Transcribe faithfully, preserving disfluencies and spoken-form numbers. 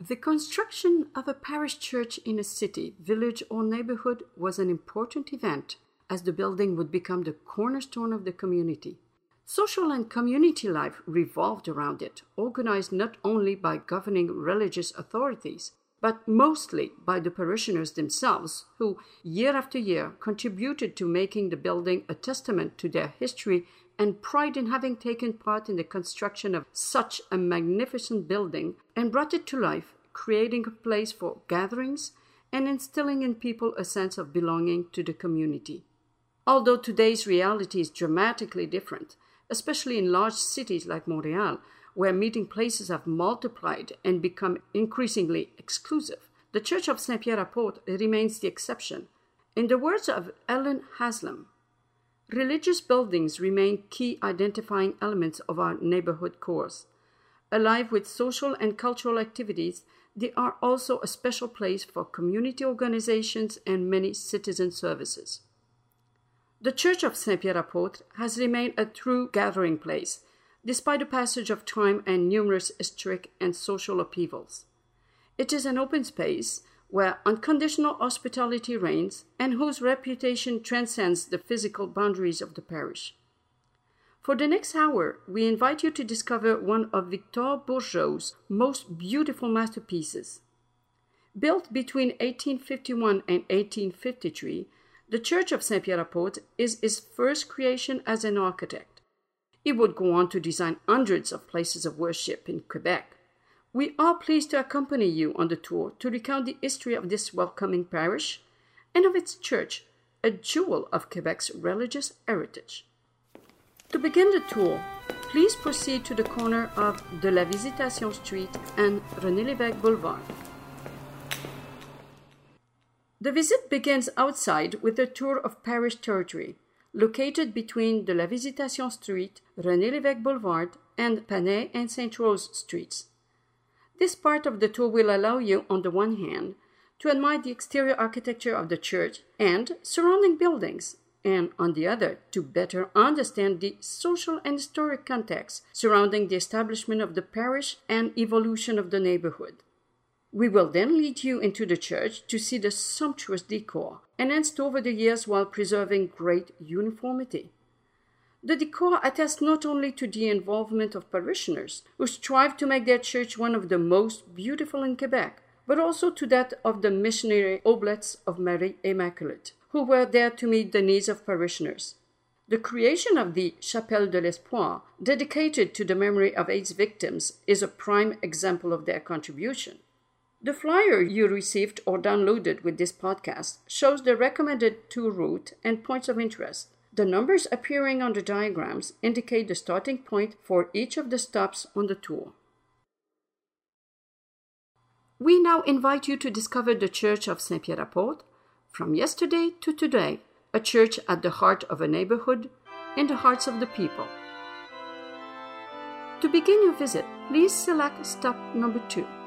The construction of a parish church in a city, village, or neighborhood was an important event, as the building would become the cornerstone of the community. Social and community life revolved around it, organized not only by governing religious authorities, but mostly by the parishioners themselves, who, year after year, contributed to making the building a testament to their history and pride in having taken part in the construction of such a magnificent building and brought it to life, creating a place for gatherings and instilling in people a sense of belonging to the community. Although today's reality is dramatically different, especially in large cities like Montreal, where meeting places have multiplied and become increasingly exclusive, the Church of Saint-Pierre-Apôtre remains the exception. In the words of Ellen Haslam, religious buildings remain key identifying elements of our neighborhood cores. Alive with social and cultural activities, they are also a special place for community organizations and many citizen services. The Church of Saint-Pierre-Apôtre has remained a true gathering place, despite the passage of time and numerous historic and social upheavals. It is an open space where unconditional hospitality reigns and whose reputation transcends the physical boundaries of the parish. For the next hour, we invite you to discover one of Victor Bourgeot's most beautiful masterpieces. Built between eighteen fifty-one and eighteen fifty-three, the Church of Saint-Pierre-Apôtre is his first creation as an architect. He would go on to design hundreds of places of worship in Quebec. We are pleased to accompany you on the tour to recount the history of this welcoming parish and of its church, a jewel of Quebec's religious heritage. To begin the tour, please proceed to the corner of de la Visitation Street and René Lévesque Boulevard. The visit begins outside with a tour of parish territory, located between de la Visitation Street, René Lévesque Boulevard, and Panay and Saint Rose Streets. This part of the tour will allow you, on the one hand, to admire the exterior architecture of the church and surrounding buildings, and on the other, to better understand the social and historic context surrounding the establishment of the parish and evolution of the neighborhood. We will then lead you into the church to see the sumptuous decor, enhanced over the years while preserving great uniformity. The decor attests not only to the involvement of parishioners, who strive to make their church one of the most beautiful in Quebec, but also to that of the missionary Oblates of Marie Immaculate, who were there to meet the needs of parishioners. The creation of the Chapelle de l'Espoir, dedicated to the memory of AIDS victims, is a prime example of their contribution. The flyer you received or downloaded with this podcast shows the recommended tour route and points of interest. The numbers appearing on the diagrams indicate the starting point for each of the stops on the tour. We now invite you to discover the Church of Saint-Pierre-Apôtre, from yesterday to today, a church at the heart of a neighborhood, in the hearts of the people. To begin your visit, please select stop number two.